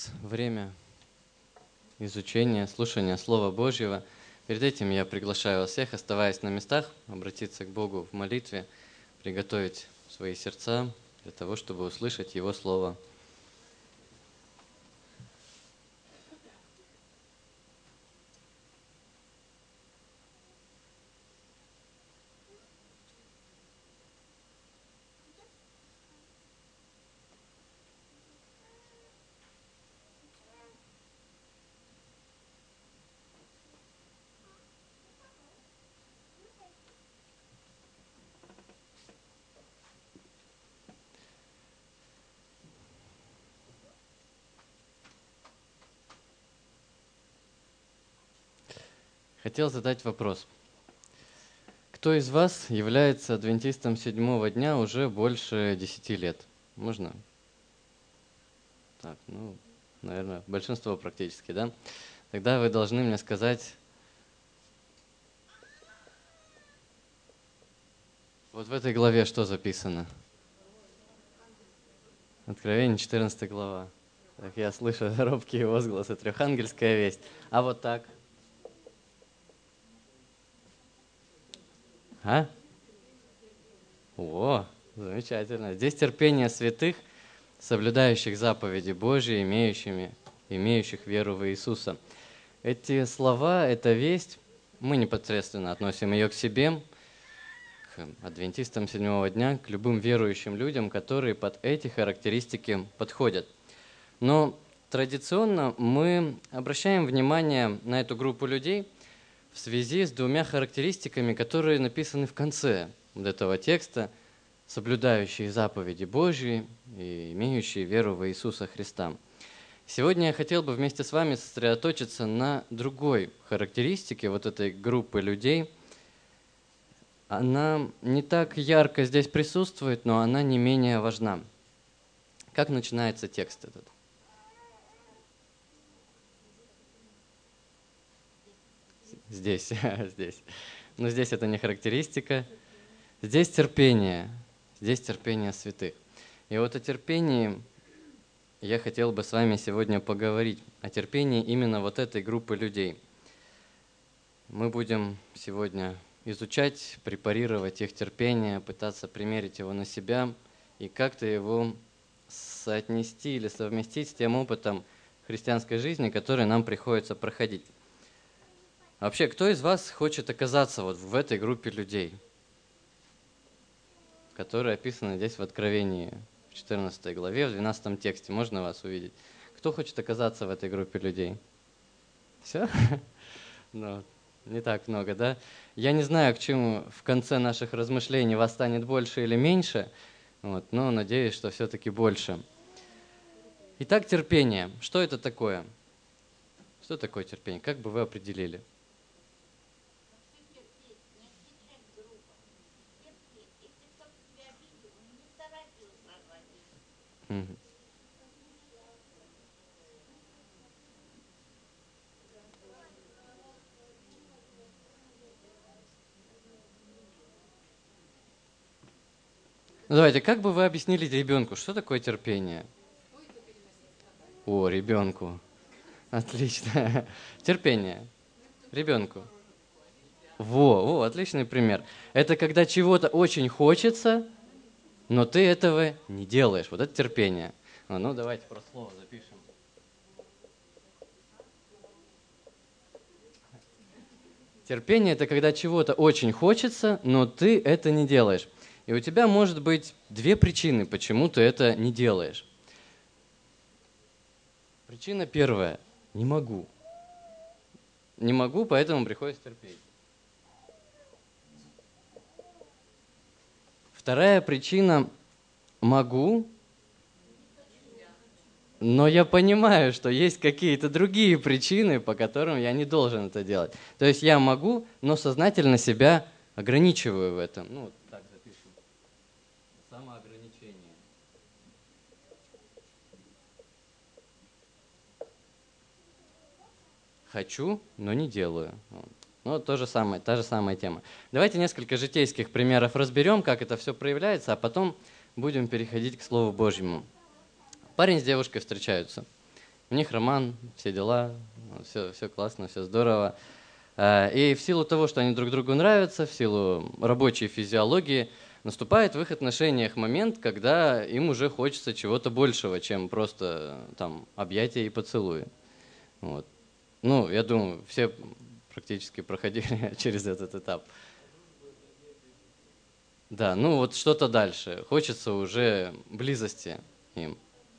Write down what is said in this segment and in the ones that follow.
нас время изучения, слушания Слова Божьего. Перед этим я приглашаю вас всех, оставаясь на местах, обратиться к Богу в молитве, приготовить свои сердца для того, чтобы услышать Его Слово. Хотел задать вопрос. Кто из вас является адвентистом седьмого дня уже больше 10 лет? Можно? Так, наверное, большинство практически, да? Тогда вы должны мне сказать, вот в этой главе что записано? Откровение, 14 глава. Так, я слышу робкие возгласы, трехангельская весть. А вот так? А? О, замечательно. Здесь терпение святых, соблюдающих заповеди Божьи, имеющих веру в Иисуса. Эти слова, эта весть, мы непосредственно относим ее к себе, к адвентистам седьмого дня, к любым верующим людям, которые под эти характеристики подходят. Но традиционно мы обращаем внимание на эту группу людей в связи с двумя характеристиками, которые написаны в конце вот этого текста, соблюдающие заповеди Божьи и имеющие веру в Иисуса Христа. Сегодня я хотел бы вместе с вами сосредоточиться на другой характеристике вот этой группы людей. Она не так ярко здесь присутствует, но она не менее важна. Как начинается текст этот? Здесь. Но здесь это не характеристика. Здесь терпение святых. И вот о терпении я хотел бы с вами сегодня поговорить, о терпении именно вот этой группы людей. Мы будем сегодня изучать, препарировать их терпение, пытаться примерить его на себя и как-то его соотнести или совместить с тем опытом христианской жизни, который нам приходится проходить. Вообще, кто из вас хочет оказаться вот в этой группе людей, которая описана здесь в Откровении, в 14 главе, в 12 тексте? Можно вас увидеть? Кто хочет оказаться в этой группе людей? Все? Ну, не так много, да? Я не знаю, к чему в конце наших размышлений вас станет больше или меньше, но надеюсь, что все-таки больше. Итак, терпение. Что это такое? Что такое терпение? Как бы вы определили? Мгм. Ну, давайте, как бы вы объяснили ребенку, что такое терпение? О, ребенку. Отлично. Терпение. Ребенку. Во, отличный пример. Это когда чего-то очень хочется, но ты этого не делаешь. Вот это терпение. Ну, давайте про слово запишем. Терпение – это когда чего-то очень хочется, но ты это не делаешь. И у тебя может быть две причины, почему ты это не делаешь. Причина первая – не могу. Не могу, поэтому приходится терпеть. Вторая причина – могу, но я понимаю, что есть какие-то другие причины, по которым я не должен это делать. То есть я могу, но сознательно себя ограничиваю в этом. Ну, так запишем. Самоограничение. Хочу, но не делаю. Ну, та же самая тема. Давайте несколько житейских примеров разберем, как это все проявляется, а потом будем переходить к Слову Божьему. Парень с девушкой встречаются. У них роман, все дела, все классно, все здорово. И в силу того, что они друг другу нравятся, в силу рабочей физиологии, наступает в их отношениях момент, когда им уже хочется чего-то большего, чем просто там объятия и поцелуи. Вот. Ну, я думаю, все практически проходили через этот этап. Да, ну вот что-то дальше. Хочется уже близости им.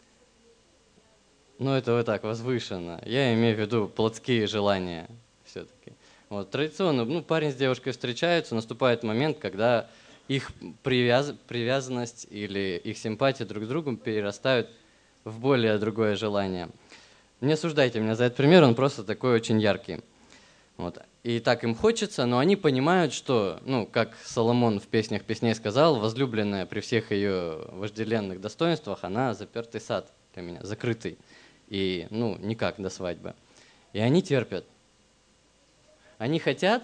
Ну, это вот так, возвышенно. Я имею в виду плотские желания все-таки. Вот, традиционно, ну, парень с девушкой встречаются, наступает момент, когда их привязанность или их симпатия друг к другу перерастают в более другое желание. Не осуждайте меня за этот пример, он просто такой очень яркий. Вот. И так им хочется, но они понимают, что, ну, как Соломон в «Песнях песней» сказал, возлюбленная при всех ее вожделенных достоинствах, она запертый сад для меня, закрытый. И, ну, никак до свадьбы. И они терпят. Они хотят,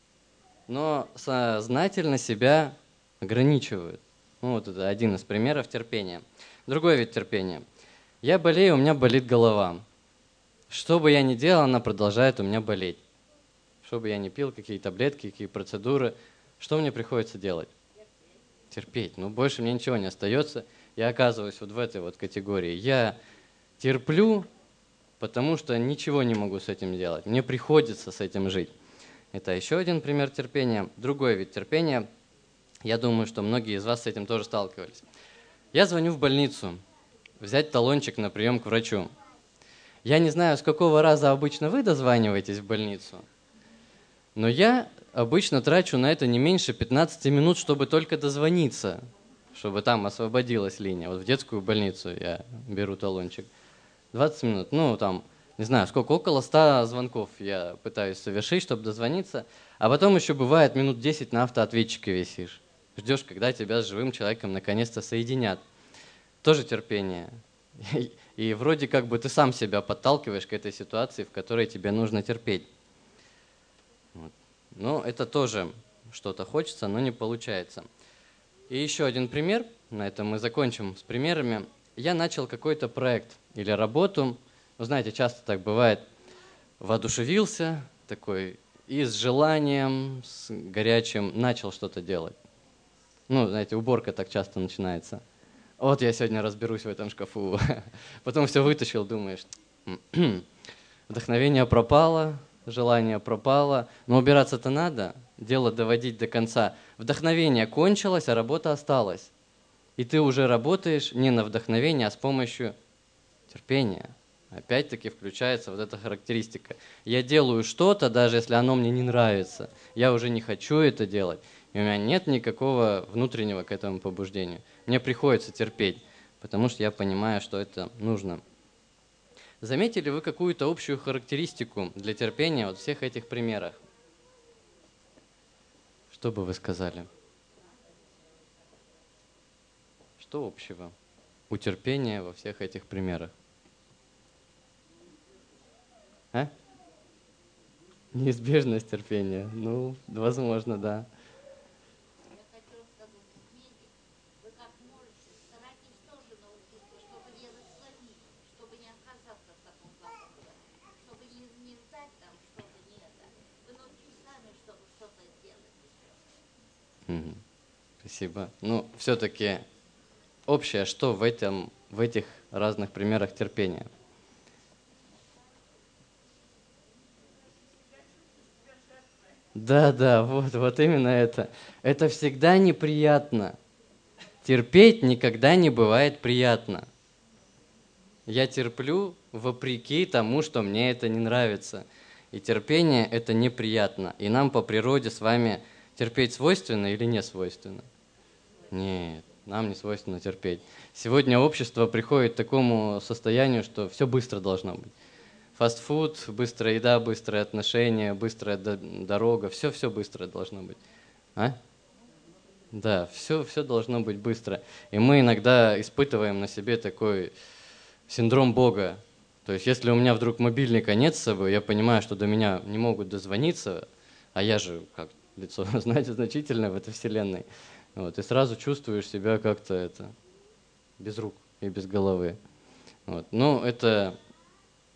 но сознательно себя ограничивают. Ну, вот это один из примеров терпения. Другой вид терпения. Я болею, у меня болит голова. Что бы я ни делал, она продолжает у меня болеть. Что бы я ни пил, какие таблетки, какие процедуры, что мне приходится делать? Терпеть. Ну, больше мне ничего не остается. Я оказываюсь вот в этой вот категории. Я терплю, потому что ничего не могу с этим делать. Мне приходится с этим жить. Это еще один пример терпения. Другой вид терпения. Я думаю, что многие из вас с этим тоже сталкивались. Я звоню в больницу, взять талончик на прием к врачу. Я не знаю, с какого раза обычно вы дозваниваетесь в больницу, но я обычно трачу на это не меньше 15 минут, чтобы только дозвониться, чтобы там освободилась линия. Вот в детскую больницу я беру талончик. 20 минут, ну там, не знаю, сколько, около 100 звонков я пытаюсь совершить, чтобы дозвониться. А потом еще бывает минут 10 на автоответчике висишь. Ждешь, когда тебя с живым человеком наконец-то соединят. Тоже терпение. И вроде как бы ты сам себя подталкиваешь к этой ситуации, в которой тебе нужно терпеть. Вот. Но это тоже что-то хочется, но не получается. И еще один пример, на этом мы закончим с примерами. Я начал какой-то проект или работу, вы знаете, часто так бывает, воодушевился такой и с желанием, с горячим начал что-то делать. Ну, знаете, уборка так часто начинается. Вот я сегодня разберусь в этом шкафу. Потом все вытащил, думаешь, вдохновение пропало, желание пропало, но убираться-то надо, дело доводить до конца. Вдохновение кончилось, а работа осталась. И ты уже работаешь не на вдохновение, а с помощью терпения. Опять-таки включается вот эта характеристика. Я делаю что-то, даже если оно мне не нравится. Я уже не хочу это делать. И у меня нет никакого внутреннего к этому побуждению. Мне приходится терпеть, потому что я понимаю, что это нужно. Заметили вы какую-то общую характеристику для терпения вот в всех этих примерах? Что бы вы сказали? Что общего у терпения во всех этих примерах? А? Неизбежность терпения. Ну, возможно, да. Я хотела сказать, Меди, вы как можете, старайтесь тоже научиться что-то делать самим, чтобы не отказаться от такого захода, чтобы не ждать там что-то, не это. Вы научитесь сами, чтобы что-то делать еще. Мгм. Спасибо. Ну, все-таки общее, что в этих разных примерах терпения? Да, да, вот именно это. Это всегда неприятно. Терпеть никогда не бывает приятно. Я терплю вопреки тому, что мне это не нравится. И терпение – это неприятно. И нам по природе с вами терпеть свойственно или не свойственно? Нет, нам не свойственно терпеть. Сегодня общество приходит к такому состоянию, что все быстро должно быть. Фастфуд, быстрая еда, быстрые отношения, быстрая дорога, все быстро должно быть. А? Да, все должно быть быстро. И мы иногда испытываем на себе такой синдром Бога. То есть, если у меня вдруг мобильника нет с собой, я понимаю, что до меня не могут дозвониться, а я же, как лицо, знаете, значительное в этой вселенной. Вот, и сразу чувствуешь себя как-то без рук и без головы. Вот. Ну, это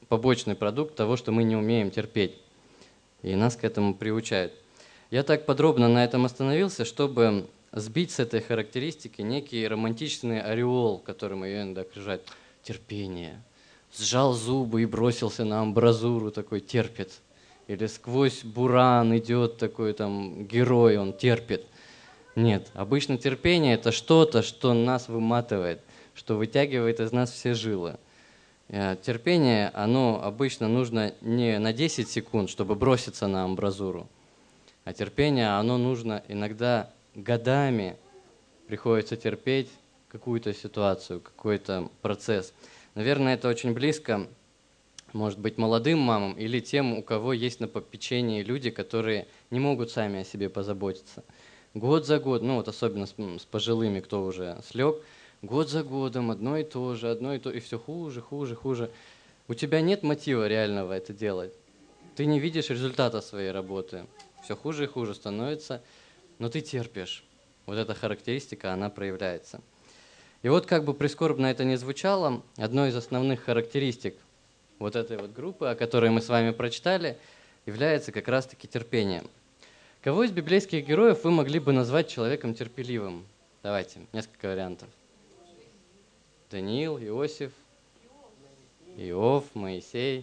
побочный продукт того, что мы не умеем терпеть. И нас к этому приучают. Я так подробно на этом остановился, чтобы сбить с этой характеристики некий романтичный ореол, которым ее иногда окружают. Терпение. Сжал зубы и бросился на амбразуру, такой терпит. Или сквозь буран идет такой там герой, он терпит. Нет, обычно терпение – это что-то, что нас выматывает, что вытягивает из нас все жилы. Терпение, оно обычно нужно не на 10 секунд, чтобы броситься на амбразуру, а терпение, оно нужно иногда годами, приходится терпеть какую-то ситуацию, какой-то процесс. Наверное, это очень близко, может быть, молодым мамам или тем, у кого есть на попечении люди, которые не могут сами о себе позаботиться. Год за год, ну вот особенно с пожилыми, кто уже слег, год за годом одно и то же, и все хуже, хуже, хуже. У тебя нет мотива реального это делать. Ты не видишь результата своей работы. Все хуже и хуже становится, но ты терпишь. Вот эта характеристика, она проявляется. И вот как бы прискорбно это ни звучало, одной из основных характеристик вот этой вот группы, о которой мы с вами прочитали, является как раз-таки терпение. Кого из библейских героев вы могли бы назвать человеком терпеливым? Давайте, несколько вариантов. Даниил, Иосиф, Иов, Моисей.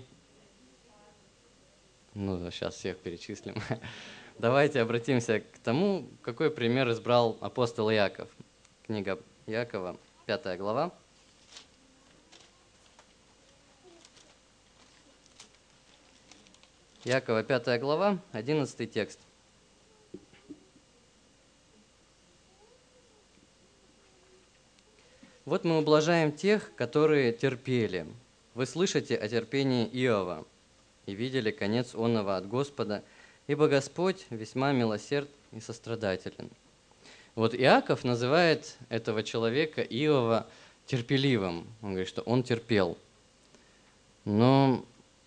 Ну, сейчас всех перечислим. Давайте обратимся к тому, какой пример избрал апостол Иаков. Книга Иакова, 5 глава. Иакова, 5 глава, 11 текст. Вот мы ублажаем тех, которые терпели. Вы слышите о терпении Иова и видели конец оного от Господа, ибо Господь весьма милосерд и сострадателен. Вот Иаков называет этого человека, Иова, терпеливым. Он говорит, что он терпел. Но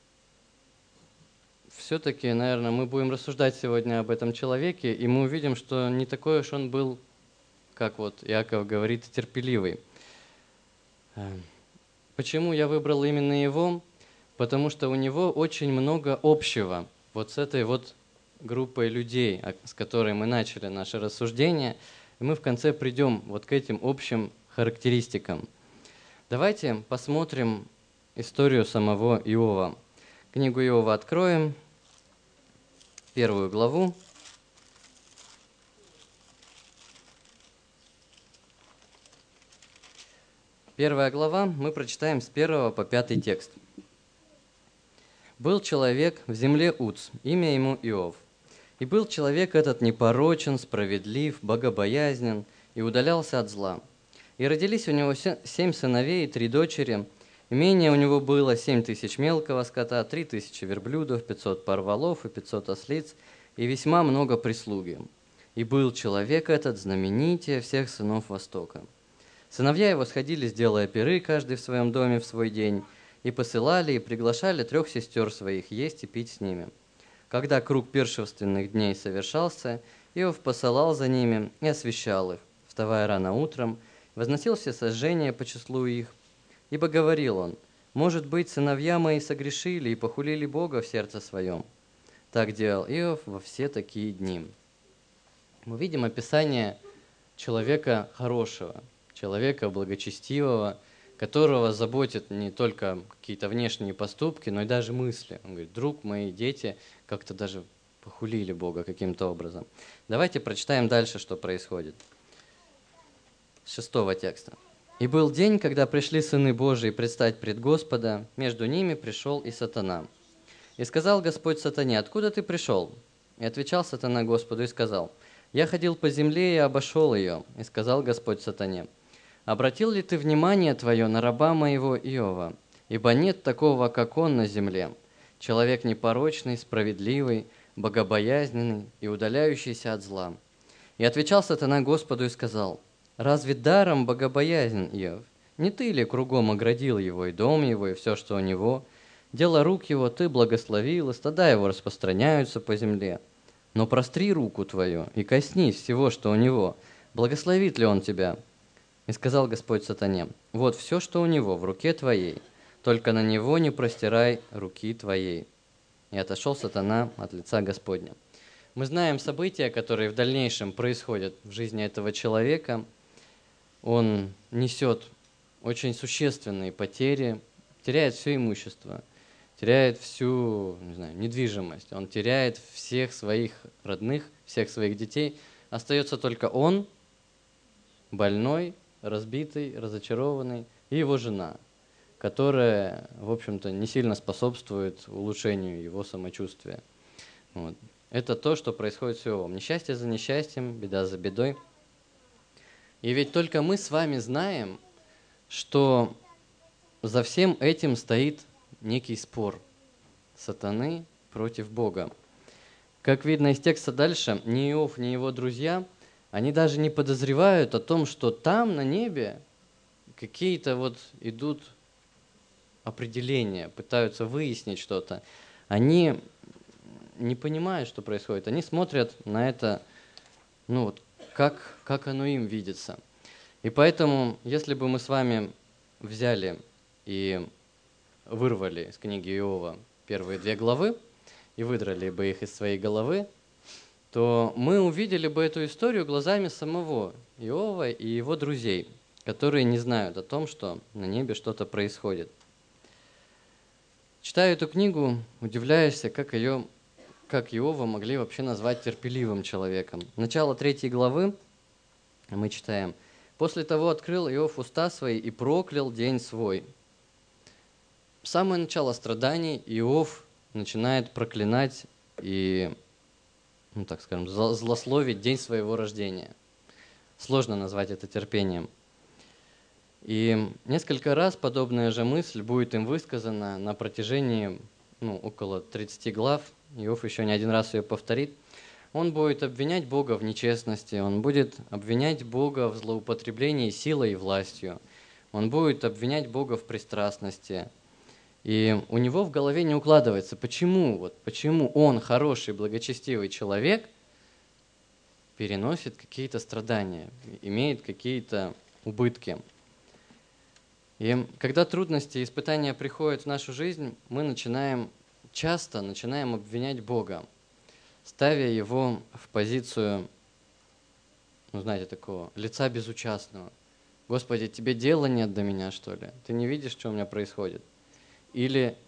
все-таки, наверное, мы будем рассуждать сегодня об этом человеке, и мы увидим, что не такой уж он был, как вот Иаков говорит, терпеливый. Почему я выбрал именно его? Потому что у него очень много общего вот с этой вот группой людей, с которой мы начали наше рассуждение, и мы в конце придем вот к этим общим характеристикам. Давайте посмотрим историю самого Иова. Книгу Иова откроем, 1 главу. Первая глава, мы прочитаем с 1 по 5 текст. «Был человек в земле Уц, имя ему Иов. И был человек этот непорочен, справедлив, богобоязнен и удалялся от зла. И родились у него 7 сыновей и 3 дочери. Имение у него было 7000 мелкого скота, 3000 верблюдов, 500 пар волов и 500 ослиц, и весьма много прислуги. И был человек этот знаменитее всех сынов Востока. Сыновья его сходились, делая пиры, каждый в своем доме в свой день, и посылали и приглашали 3 сестер своих есть и пить с ними. Когда круг пиршественных дней совершался, Иов посылал за ними и освящал их, вставая рано утром, возносил все сожжения по числу их. Ибо говорил он, может быть, сыновья мои согрешили и похулили Бога в сердце своем. Так делал Иов во все такие дни». Мы видим описание человека хорошего, человека благочестивого, которого заботят не только какие-то внешние поступки, но и даже мысли. Он говорит, друг, мои дети как-то даже похулили Бога каким-то образом. Давайте прочитаем дальше, что происходит. С 6 текста. «И был день, когда пришли сыны Божии предстать пред Господа, между ними пришел и сатана. И сказал Господь сатане, откуда ты пришел? И отвечал сатана Господу и сказал, я ходил по земле и обошел ее. И сказал Господь сатане, обратил ли ты внимание твое на раба моего Иова? Ибо нет такого, как он на земле. Человек непорочный, справедливый, богобоязненный и удаляющийся от зла. И отвечал сатана Господу и сказал, разве даром богобоязнен Иов? Не ты ли кругом оградил его, и дом его, и все, что у него? Дело рук его ты благословил, и стада его распространяются по земле. Но простри руку твою, и коснись всего, что у него. Благословит ли он тебя? И сказал Господь сатане, вот все, что у него в руке твоей, только на него не простирай руки твоей». И отошел сатана от лица Господня. Мы знаем события, которые в дальнейшем происходят в жизни этого человека. Он несет очень существенные потери, теряет все имущество, теряет всю, не знаю, недвижимость, он теряет всех своих родных, всех своих детей. Остается только он, больной, разбитый, разочарованный, и его жена, которая, в общем-то, не сильно способствует улучшению его самочувствия. Вот. Это то, что происходит с Иовом. Несчастье за несчастьем, беда за бедой. И ведь только мы с вами знаем, что за всем этим стоит некий спор сатаны против Бога. Как видно из текста дальше, ни Иов, ни его друзья, они даже не подозревают о том, что там, на небе, какие-то вот идут определения, пытаются выяснить что-то. Они не понимают, что происходит. Они смотрят на это, ну вот, как оно им видится. И поэтому, если бы мы с вами взяли и вырвали из книги Иова первые 2 главы и выдрали бы их из своей головы, то мы увидели бы эту историю глазами самого Иова и его друзей, которые не знают о том, что на небе что-то происходит. Читая эту книгу, удивляешься, как Иова могли вообще назвать терпеливым человеком. Начало 3 главы мы читаем: «После того открыл Иов уста свои и проклял день свой». Самое начало страданий Иов начинает проклинать и, ну так скажем, злословить день своего рождения. Сложно назвать это терпением. И несколько раз подобная же мысль будет им высказана на протяжении около 30 глав. Иов еще не один раз ее повторит. Он будет обвинять Бога в нечестности, он будет обвинять Бога в злоупотреблении силой и властью, он будет обвинять Бога в пристрастности. И у него в голове не укладывается, почему он, хороший, благочестивый человек, переносит какие-то страдания, имеет какие-то убытки. И когда трудности и испытания приходят в нашу жизнь, мы часто начинаем обвинять Бога, ставя его в позицию, такого лица безучастного. «Господи, тебе дела нет до меня, что ли? Ты не видишь, что у меня происходит?» Или...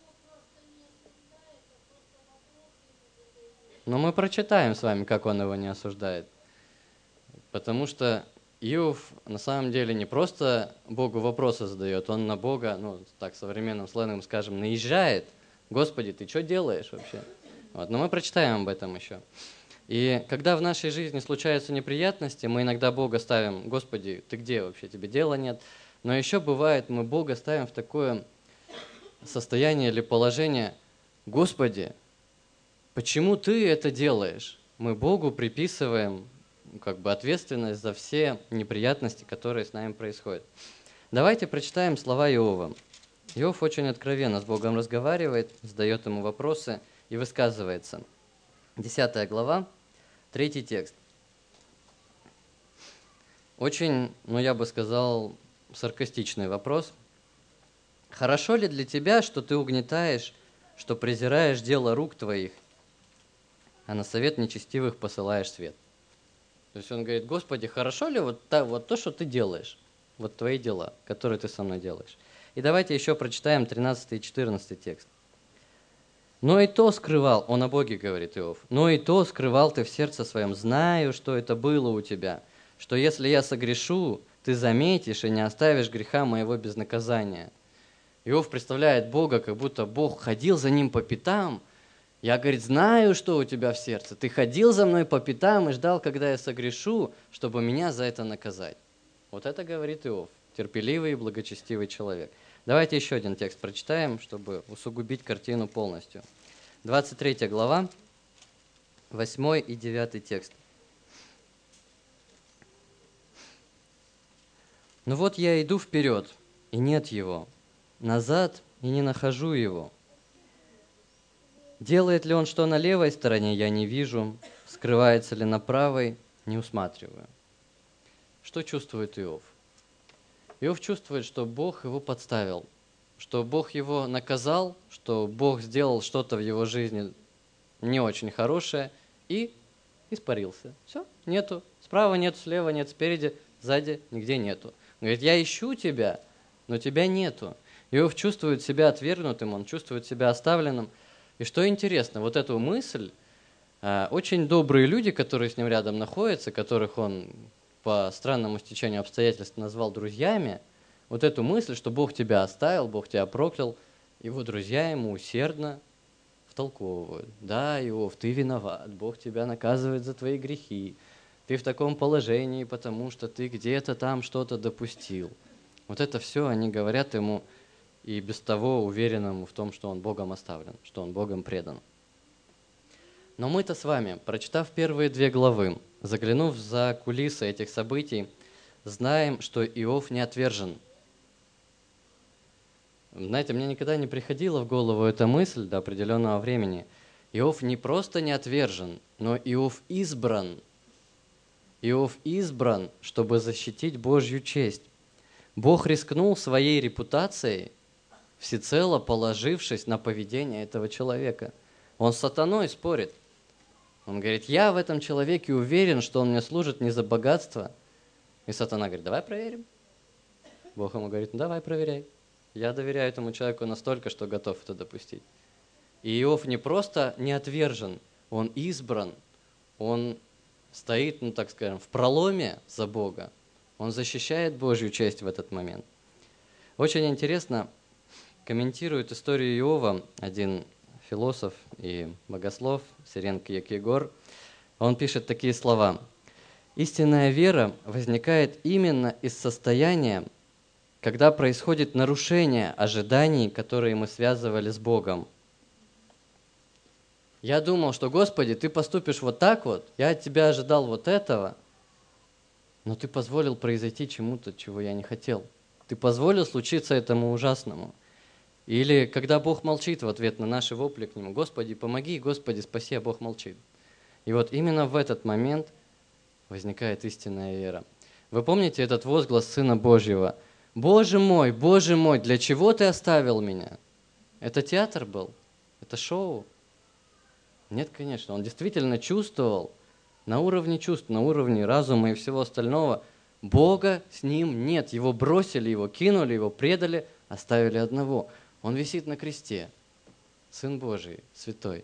Но мы прочитаем с вами, как он его не осуждает. Потому что Иов на самом деле не просто Богу вопросы задает, он на Бога, современным сленгом скажем, наезжает. «Господи, ты что делаешь вообще?» Вот. Но мы прочитаем об этом еще. И когда в нашей жизни случаются неприятности, мы иногда Бога ставим: «Господи, ты где вообще? Тебе дела нет». Но еще бывает, мы Бога ставим в такое состояние или положение: «Господи, почему ты это делаешь?» Мы Богу приписываем ответственность за все неприятности, которые с нами происходят. Давайте прочитаем слова Иова. Иов очень откровенно с Богом разговаривает, задает ему вопросы и высказывается. 10 глава, 3 текст. Очень, я бы сказал, саркастичный вопрос. «Хорошо ли для тебя, что ты угнетаешь, что презираешь дело рук твоих, а на совет нечестивых посылаешь свет?» То есть он говорит: «Господи, хорошо ли вот то, что ты делаешь, вот твои дела, которые ты со мной делаешь?» И давайте еще прочитаем 13 и 14 текст. «Но и то скрывал», он о Боге говорит, Иов, «но и то скрывал ты в сердце своем, знаю, что это было у тебя, что если я согрешу, ты заметишь и не оставишь греха моего без наказания». Иов представляет Бога, как будто Бог ходил за ним по пятам. «Я, говорит, знаю, что у тебя в сердце. Ты ходил за мной по пятам и ждал, когда я согрешу, чтобы меня за это наказать». Вот это говорит Иов, терпеливый и благочестивый человек. Давайте еще один текст прочитаем, чтобы усугубить картину полностью. 23 глава, 8 и 9 текст. «Ну вот я иду вперед, и нет его, назад, и не нахожу его. Делает ли он что на левой стороне, я не вижу, скрывается ли на правой, не усматриваю». Что чувствует Иов? Иов чувствует, что Бог его подставил. что Бог его наказал, что Бог сделал что-то в его жизни не очень хорошее и испарился. Все, нету. Справа нет, слева нет, спереди, сзади нигде нету. Он говорит, я ищу тебя, но тебя нету. Иов чувствует себя отвергнутым, он чувствует себя оставленным. И что интересно, вот эту мысль очень добрые люди, которые с ним рядом находятся, которых он по странному стечению обстоятельств назвал друзьями, вот эту мысль, что Бог тебя оставил, Бог тебя проклял, его друзья ему усердно втолковывают. Да, Иов, ты виноват, Бог тебя наказывает за твои грехи. Ты в таком положении, потому что ты где-то там что-то допустил. Вот это все они говорят ему и без того уверенному в том, что он Богом оставлен, что он Богом предан. Но мы-то с вами, прочитав первые 2 главы, заглянув за кулисы этих событий, знаем, что Иов не отвержен. Знаете, мне никогда не приходила в голову эта мысль до определенного времени. Иов не просто не отвержен, но Иов избран. Иов избран, чтобы защитить Божью честь. Бог рискнул своей репутацией, всецело положившись на поведение этого человека. Он с сатаной спорит. Он говорит, я в этом человеке уверен, что он мне служит не за богатство. И сатана говорит, давай проверим. Бог ему говорит, ну давай проверяй. Я доверяю этому человеку настолько, что готов это допустить. И Иов не просто не отвержен, он избран, он стоит, ну так скажем, в проломе за Бога. Он защищает Божью честь в этот момент. Очень интересно комментирует историю Иова один философ и богослов Сирен Кьеркегор. Он пишет такие слова. «Истинная вера возникает именно из состояния, когда происходит нарушение ожиданий, которые мы связывали с Богом. Я думал, что, Господи, Ты поступишь вот так вот, я от Тебя ожидал вот этого, но Ты позволил произойти чему-то, чего я не хотел. Ты позволил случиться этому ужасному. Или когда Бог молчит в ответ на наши вопли к Нему, Господи, помоги, Господи, спаси, а Бог молчит. И вот именно в этот момент возникает истинная вера. Вы помните этот возглас Сына Божьего? Боже мой, для чего Ты оставил меня? Это театр был? Это шоу? Нет, конечно. Он действительно чувствовал на уровне чувств, на уровне разума и всего остального. Бога с ним нет. Его бросили, его кинули, его предали, оставили одного. Он висит на кресте. Сын Божий, святой.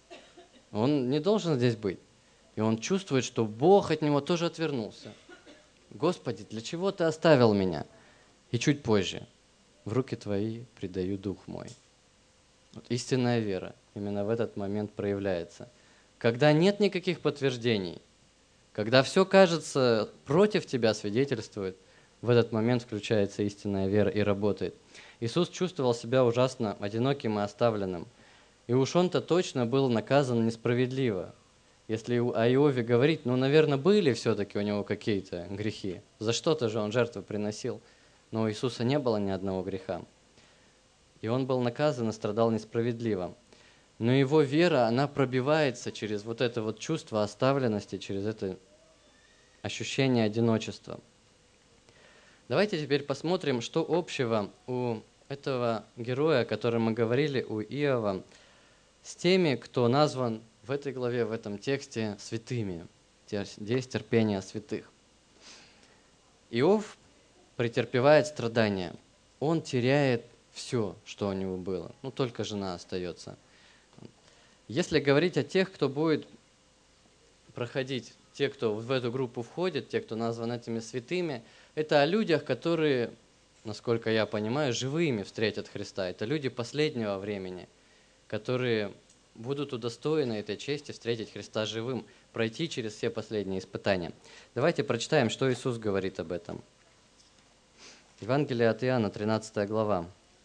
Он не должен здесь быть. И он чувствует, что Бог от него тоже отвернулся. Господи, для чего Ты оставил меня? И чуть позже. В руки Твои предаю дух мой. Вот истинная вера именно в этот момент проявляется. Когда нет никаких подтверждений, когда все кажется против тебя, свидетельствует, в этот момент включается истинная вера и работает. Иисус чувствовал себя ужасно одиноким и оставленным. И уж он-то точно был наказан несправедливо. Если о Иове говорить, наверное, были все-таки у него какие-то грехи. За что-то же он жертву приносил. Но у Иисуса не было ни одного греха. И он был наказан и страдал несправедливо. Но его вера, она пробивается через вот это вот чувство оставленности, через это ощущение одиночества. Давайте теперь посмотрим, что общего у этого героя, о котором мы говорили, у Иова, с теми, кто назван в этой главе, в этом тексте святыми. Здесь терпение святых. Иов претерпевает страдания. Он теряет все, что у него было. Только жена остается. Если говорить о тех, кто будет проходить, те, кто в эту группу входит, те, кто назван этими святыми, это о людях, которые, насколько я понимаю, живыми встретят Христа. Это люди последнего времени, которые будут удостоены этой чести встретить Христа живым, пройти через все последние испытания. Давайте прочитаем, что Иисус говорит об этом. Евангелие от Иоанна, 13 глава.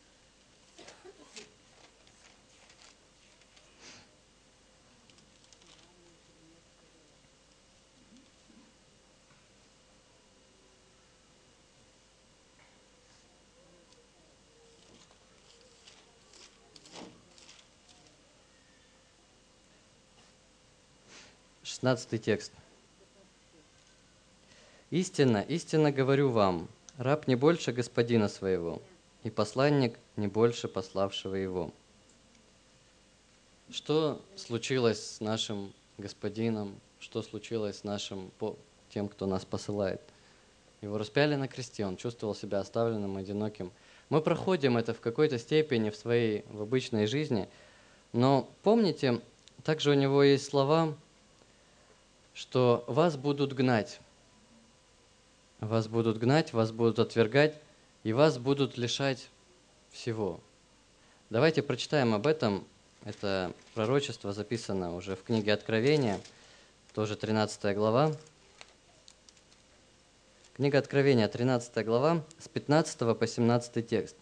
Шестнадцатый текст. «Истинно, истинно говорю вам, раб не больше господина своего, и посланник не больше пославшего его». Что случилось с нашим Господином? Что случилось с тем, кто нас посылает? Его распяли на кресте, он чувствовал себя оставленным, одиноким. Мы проходим это в какой-то степени в обычной жизни, но помните, также у него есть слова, что вас будут гнать, вас будут отвергать, и вас будут лишать всего. Давайте прочитаем об этом. Это пророчество записано уже в книге Откровения, тоже 13 глава. Книга Откровения, 13 глава, с 15 по 17 текст.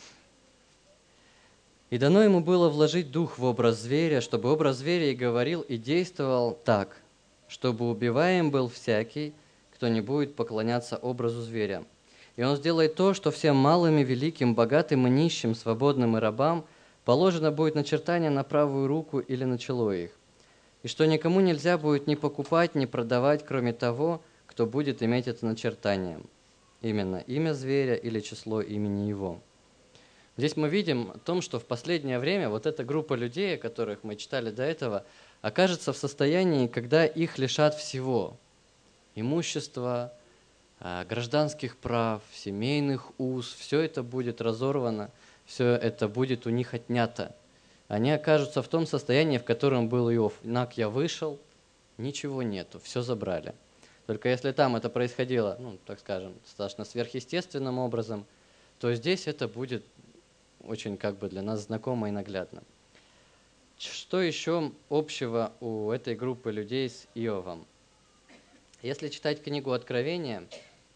«И дано ему было вложить дух в образ зверя, чтобы образ зверя и говорил, и действовал так, чтобы убиваем был всякий, кто не будет поклоняться образу зверя. И он сделает то, что всем малым и великим, богатым и нищим, свободным и рабам положено будет начертание на правую руку или на чело их, и что никому нельзя будет ни покупать, ни продавать, кроме того, кто будет иметь это начертание, именно имя зверя или число имени его». Здесь мы видим о том, что в последнее время вот эта группа людей, о которых мы читали до этого, окажется в состоянии, когда их лишат всего – имущества, гражданских прав, семейных уз, все это будет разорвано, все это будет у них отнято. Они окажутся в том состоянии, в котором был Иов. «Нак, я вышел, ничего нету, все забрали». Только если там это происходило, так скажем, достаточно сверхъестественным образом, то здесь это будет очень для нас знакомо и наглядно. Что еще общего у этой группы людей с Иовом? Если читать книгу Откровения,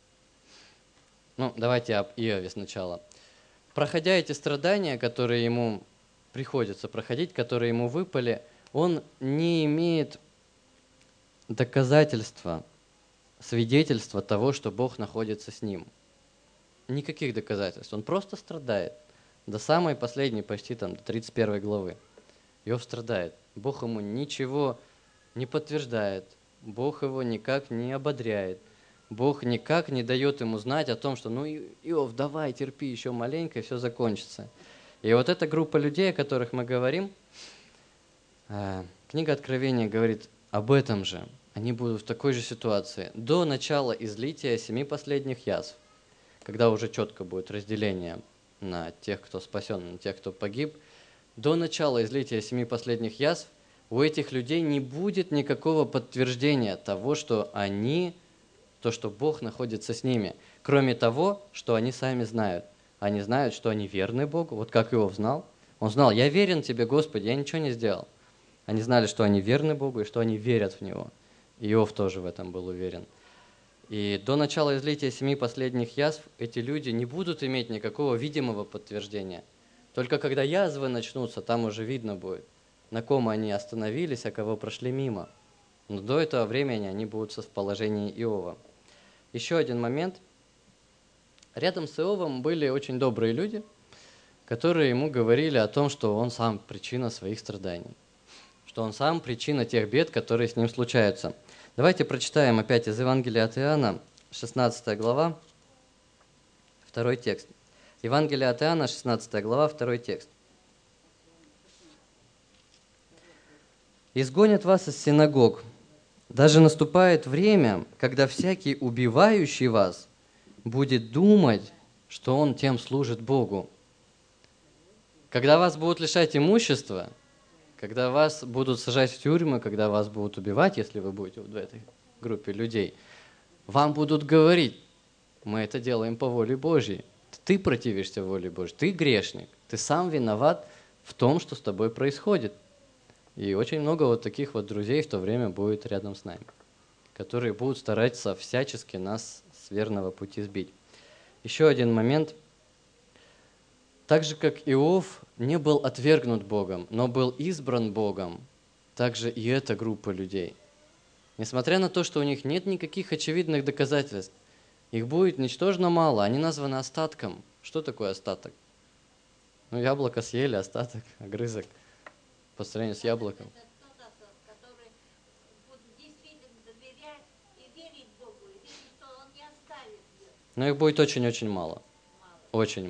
давайте об Иове сначала. Проходя эти страдания, которые ему приходится проходить, которые ему выпали, он не имеет доказательства, свидетельства того, что Бог находится с ним. Никаких доказательств. Он просто страдает. До самой последней, почти до 31 главы. Иов страдает. Бог ему ничего не подтверждает. Бог его никак не ободряет. Бог никак не дает ему знать о том, что Иов, давай, терпи еще маленько, и все закончится. И вот эта группа людей, о которых мы говорим, книга Откровения говорит об этом же. Они будут в такой же ситуации до начала излития 7 последних язв, когда уже четко будет разделение на тех, кто спасен, на тех, кто погиб. До начала излития 7 последних язв у этих людей не будет никакого подтверждения того, что что Бог находится с ними, кроме того, что они сами знают. Они знают, что они верны Богу, вот как Иов знал. Он знал: «Я верен Тебе, Господи, я ничего не сделал». Они знали, что они верны Богу и что они верят в Него. Иов тоже в этом был уверен. И до начала излития 7 последних язв эти люди не будут иметь никакого видимого подтверждения. Только когда язвы начнутся, там уже видно будет, на ком они остановились, а кого прошли мимо. Но до этого времени они будут в положении Иова. Еще один момент. Рядом с Иовом были очень добрые люди, которые ему говорили о том, что он сам причина своих страданий, что он сам причина тех бед, которые с ним случаются. Давайте прочитаем опять из Евангелия от Иоанна, 16 глава, 2 текст. Евангелие от Иоанна, 16 глава, 2 текст. «Изгонят вас из синагог. Даже наступает время, когда всякий, убивающий вас, будет думать, что он тем служит Богу». Когда вас будут лишать имущества, когда вас будут сажать в тюрьмы, когда вас будут убивать, если вы будете в этой группе людей, вам будут говорить: мы это делаем по воле Божьей. Ты противишься воле Божьей, ты грешник, ты сам виноват в том, что с тобой происходит. И очень много вот таких вот друзей в то время будет рядом с нами, которые будут стараться всячески нас с верного пути сбить. Еще один момент. Так же, как Иов не был отвергнут Богом, но был избран Богом, также и эта группа людей. Несмотря на то, что у них нет никаких очевидных доказательств, их будет ничтожно мало, они названы остатком. Что такое остаток? Яблоко съели, остаток, огрызок по сравнению с яблоком. Это тот, который будет действительно доверять и верить Богу, и верить, что Он не оставит ее. Но их будет очень-очень мало. Мало. Очень мало.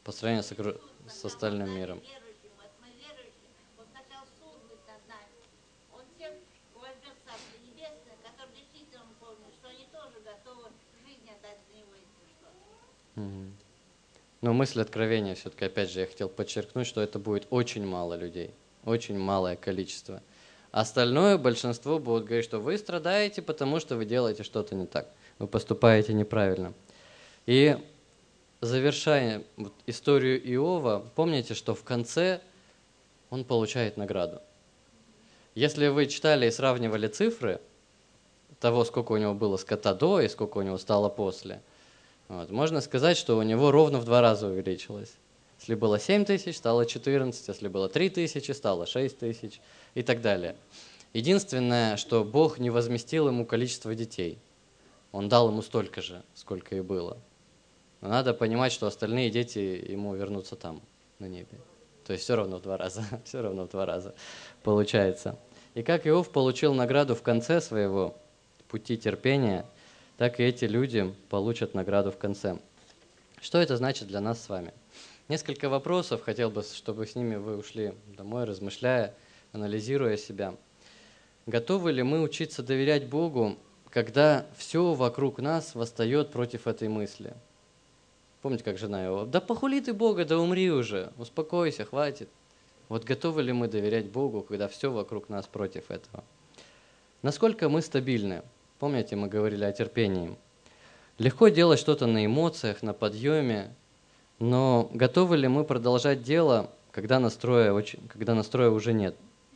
по сравнению с остальным миром. Верующим, вот мы верующие, он сначала суд будет над нами. Он всех возьмет в Царство Небесное, которые действительно помнят, что они тоже готовы жизнь отдать за него, если что. Мгм. Но мысль откровения все-таки, опять же, я хотел подчеркнуть, что это будет очень мало людей, очень малое количество. Остальное большинство будут говорить, что вы страдаете, потому что вы делаете что-то не так, вы поступаете неправильно. И завершая вот историю Иова, помните, что в конце он получает награду. Если вы читали и сравнивали цифры того, сколько у него было скота до и сколько у него стало после, вот, можно сказать, что у него ровно в 2 раза увеличилось. Если было 7 тысяч, стало 14, если было 3 тысячи, стало 6 тысяч и так далее. Единственное, что Бог не возместил ему количество детей. Он дал ему столько же, сколько и было. Но надо понимать, что остальные дети ему вернутся там, на небе. То есть все равно в 2 раза, все равно в 2 раза получается. И как Иов получил награду в конце своего пути терпения, так и эти люди получат награду в конце. Что это значит для нас с вами? Несколько вопросов, хотел бы, чтобы с ними вы ушли домой, размышляя, анализируя себя. Готовы ли мы учиться доверять Богу, когда все вокруг нас восстает против этой мысли? Помните, как жена его: «Да похули ты Бога, да умри уже, успокойся, хватит». Вот готовы ли мы доверять Богу, когда все вокруг нас против этого? Насколько мы стабильны? Помните, мы говорили о терпении. Легко делать что-то на эмоциях, на подъеме, но готовы ли мы продолжать дело, когда настроя уже нет?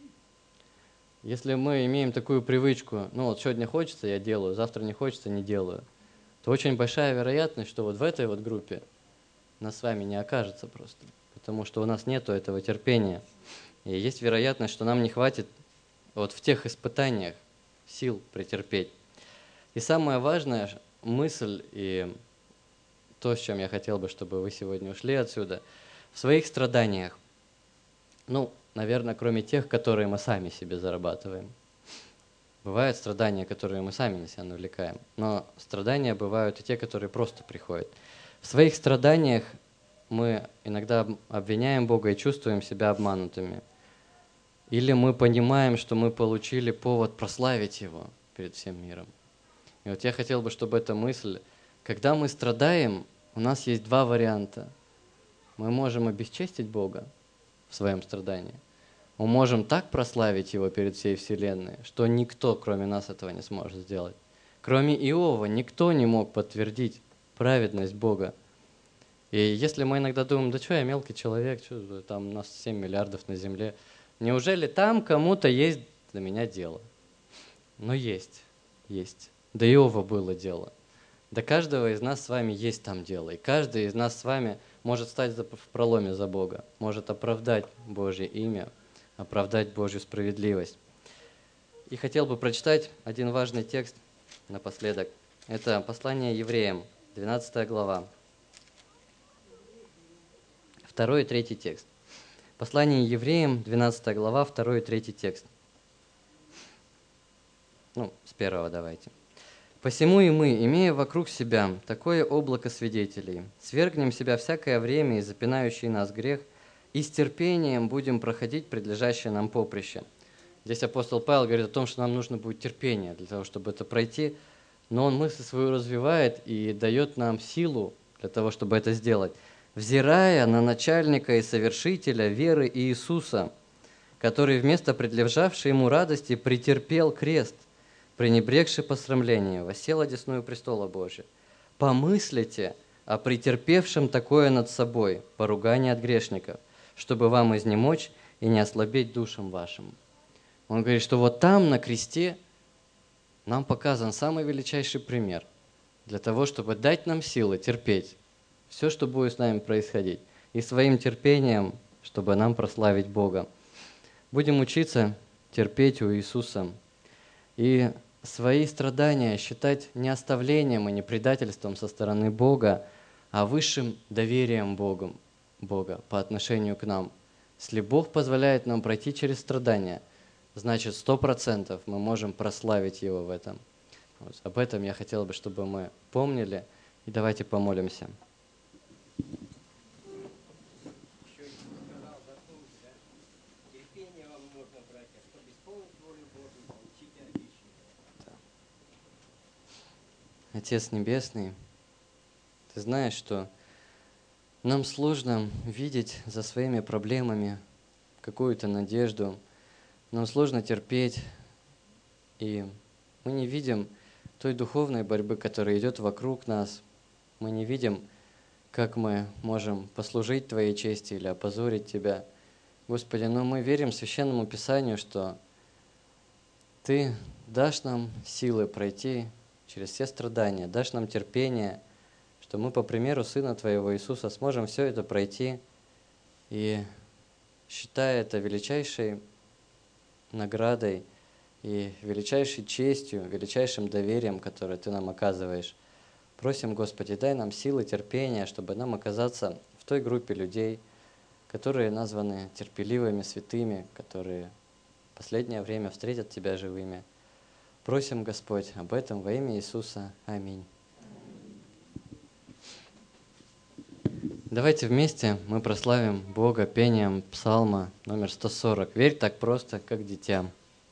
Если мы имеем такую привычку, ну вот сегодня хочется, я делаю, завтра не хочется, не делаю, то очень большая вероятность, что вот в этой вот группе нас с вами не окажется просто, потому что у нас нету этого терпения. И есть вероятность, что нам не хватит вот в тех испытаниях сил претерпеть. И самая важная мысль, и то, с чем я хотел бы, чтобы вы сегодня ушли отсюда, в своих страданиях, ну, наверное, кроме тех, которые мы сами себе зарабатываем. Бывают страдания, которые мы сами на себя навлекаем, но страдания бывают и те, которые просто приходят. В своих страданиях мы иногда обвиняем Бога и чувствуем себя обманутыми. Или мы понимаем, что мы получили повод прославить Его перед всем миром. И вот я хотел бы, чтобы эта мысль, когда мы страдаем, у нас есть 2 варианта. Мы можем обесчестить Бога в своем страдании. Мы можем так прославить Его перед всей Вселенной, что никто, кроме нас, этого не сможет сделать. Кроме Иова, никто не мог подтвердить праведность Бога. И если мы иногда думаем, да что я мелкий человек, что там у нас 7 миллиардов на земле, неужели там кому-то есть для меня дело? Но есть. До Иова было дело. До каждого из нас с вами есть там дело. И каждый из нас с вами может стать в проломе за Бога, может оправдать Божье имя, оправдать Божью справедливость. И хотел бы прочитать один важный текст напоследок. Это послание евреям, 12 глава, 2 и 3 текст. Послание евреям, 12 глава, 2 и 3 текст. С 1 давайте. «Посему и мы, имея вокруг себя такое облако свидетелей, свергнем себя всякое время и запинающий нас грех, и с терпением будем проходить предлежащее нам поприще». Здесь апостол Павел говорит о том, что нам нужно будет терпение для того, чтобы это пройти, но он мысль свою развивает и дает нам силу для того, чтобы это сделать, взирая на начальника и совершителя веры Иисуса, который вместо предлежавшей ему радости претерпел крест, пренебрегши посрамление, воссел одесную престола Божия. Помыслите о претерпевшем такое над собой, поругание от грешников, чтобы вам изнемочь и не ослабеть душам вашим». Он говорит, что вот там, на кресте, нам показан самый величайший пример для того, чтобы дать нам силы терпеть все, что будет с нами происходить, и своим терпением, чтобы нам прославить Бога. Будем учиться терпеть у Иисуса и свои страдания считать не оставлением и не предательством со стороны Бога, а высшим доверием Бога по отношению к нам. Если Бог позволяет нам пройти через страдания, значит 100% мы можем прославить Его в этом. Вот. Об этом я хотел бы, чтобы мы помнили, и давайте помолимся. Отец Небесный, Ты знаешь, что нам сложно видеть за своими проблемами какую-то надежду, нам сложно терпеть, и мы не видим той духовной борьбы, которая идет вокруг нас. Мы не видим, как мы можем послужить Твоей чести или опозорить Тебя. Господи, но мы верим Священному Писанию, что Ты дашь нам силы пройти через все страдания, дашь нам терпение, что мы по примеру Сына Твоего Иисуса сможем все это пройти, и считая это величайшей наградой и величайшей честью, величайшим доверием, которое Ты нам оказываешь. Просим, Господи, дай нам силы, терпения, чтобы нам оказаться в той группе людей, которые названы терпеливыми, святыми, которые в последнее время встретят Тебя живыми. Просим, Господь, об этом во имя Иисуса. Аминь. Давайте вместе мы прославим Бога пением псалма номер 140. «Верь так просто, как дитя».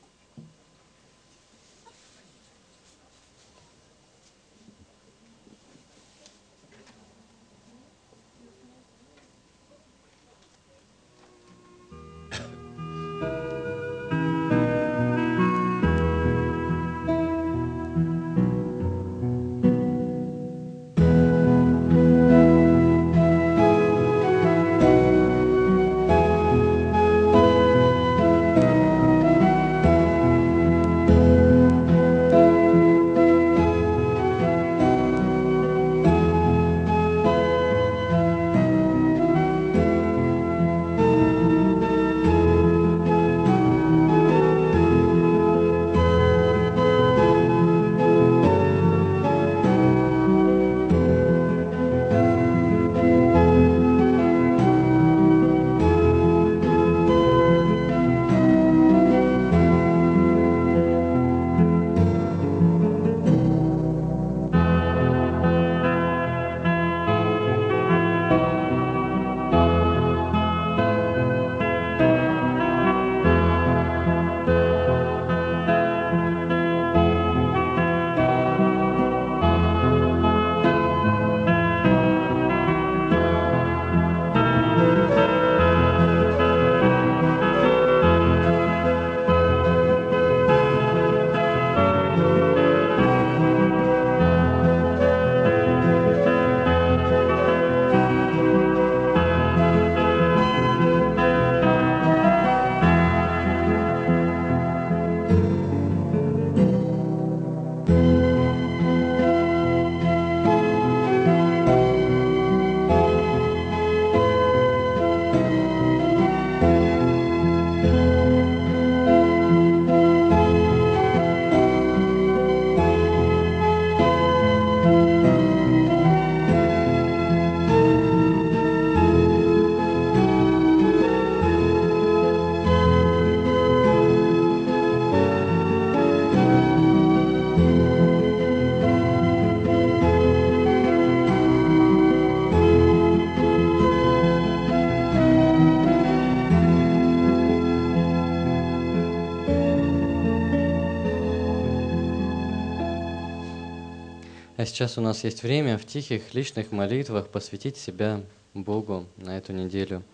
А сейчас у нас есть время в тихих личных молитвах посвятить себя Богу на эту неделю.